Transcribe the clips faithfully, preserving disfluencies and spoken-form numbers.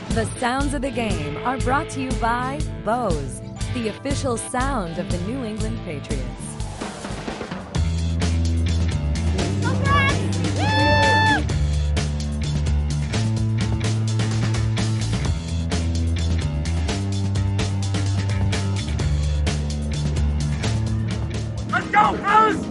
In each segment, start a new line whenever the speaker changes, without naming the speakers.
The sounds of the game are brought to you by Bose, the official sound of the New England Patriots.
Let's go, fellas!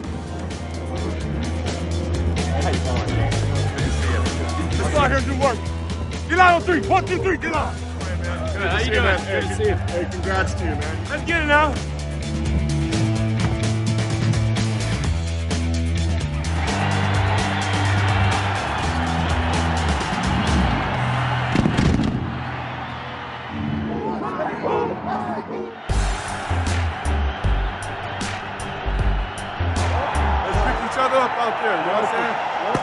Let's go out here and do work. Get out on three. One, two, three. Get out. Good, how you doing? Good to see you. Hey, congrats to you, man. Let's get it now. Let's pick each other up out there. You know what I'm saying?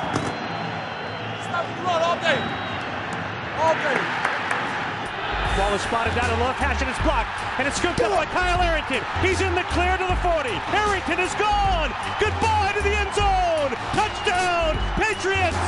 Stop the run all day. All day.
Ball is spotted down the left hash and it's blocked. And it's scooped up by Kyle Arrington. He's in the clear to the forty. Arrington is gone. Goodbye to the end zone. Touchdown, Patriots.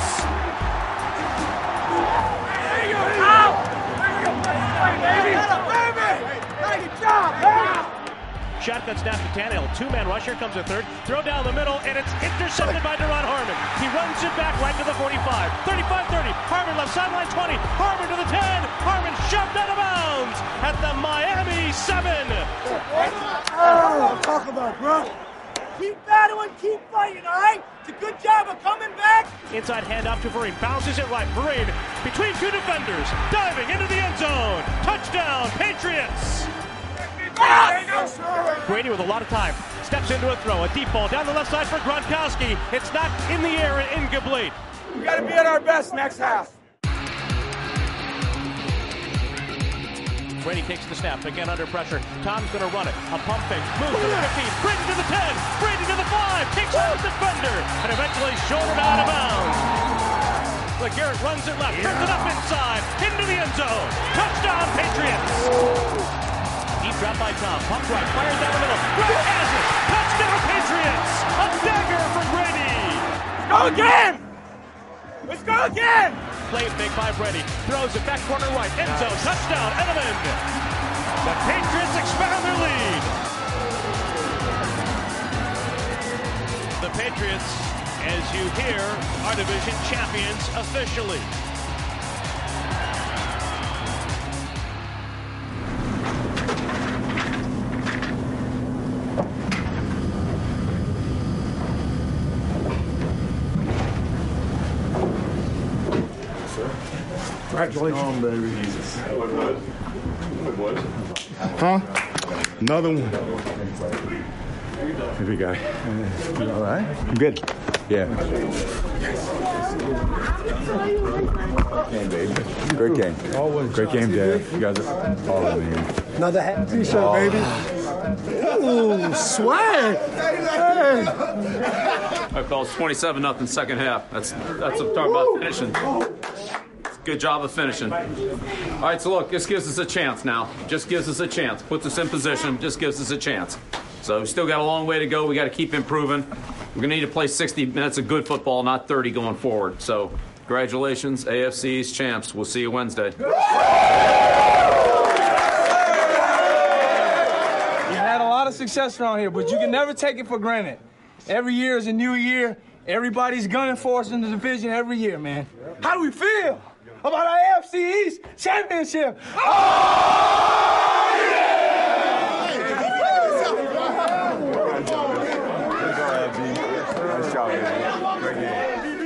There you go. Out. Baby. Baby. Good job, man.
Shotgun snap to Tannehill. Two-man rush. Here comes a third. Throw down the middle, and it's intercepted by Deron Harmon. He runs it back right to the forty-five. thirty-five thirty. Harmon left sideline twenty. Harmon to the ten. Harmon shoved out of bounds at the Miami seven.
Oh, talk about, bro. Keep battling, keep fighting, all right? It's a good job of coming back.
Inside handoff to Vereen. Bounces it right. Vereen between two defenders. Diving into the end zone. Touchdown, Patriots. Brady with a lot of time. Steps into a throw. A deep ball down the left side for Gronkowski. It's not in the air and incomplete.
We got to be at our best next half.
Brady takes the snap. Again under pressure. Tom's going to run it. A pump fake. Moves to the fifteen. Brady to the ten. Brady to the five. Kicks out the defender. And eventually shouldered out of bounds. LeGarrette runs it left. Turns it up inside. Into the end zone. Touchdown, Patriots. Deep drop by Tom. Pump right. Fires down the middle. Gronk has it. Touchdown, Patriots. A dagger for Brady.
Let's go again. Let's go again.
Play fake by Brady. Throws it back corner right. End zone. Touchdown, Edelman. The Patriots expand their lead. The Patriots, as you hear, are division champions officially.
Congratulations, baby. Huh? Another one.
Every guy.
You all right?
I'm good. Yeah. Game, baby. Great game.
Always.
Great game, Dad. You guys are all in the game.
Another hat t-shirt, oh. Baby. Ooh, swag. Hey.
I call twenty-seven nothing second half. That's that's what I'm talking about finishing. Good job of finishing. All right, so look, this gives us a chance now. Just gives us a chance. Puts us in position, just gives us a chance. So we still got a long way to go. We got to keep improving. We're going to need to play sixty minutes of good football, not thirty going forward. So congratulations, A F C East champs. We'll see you Wednesday.
You've had a lot of success around here, but you can never take it for granted. Every year is a new year. Everybody's gunning for us in the division every year, man. How do we feel about our A F C East championship? Oh, yeah!
Nice job, man. Great game.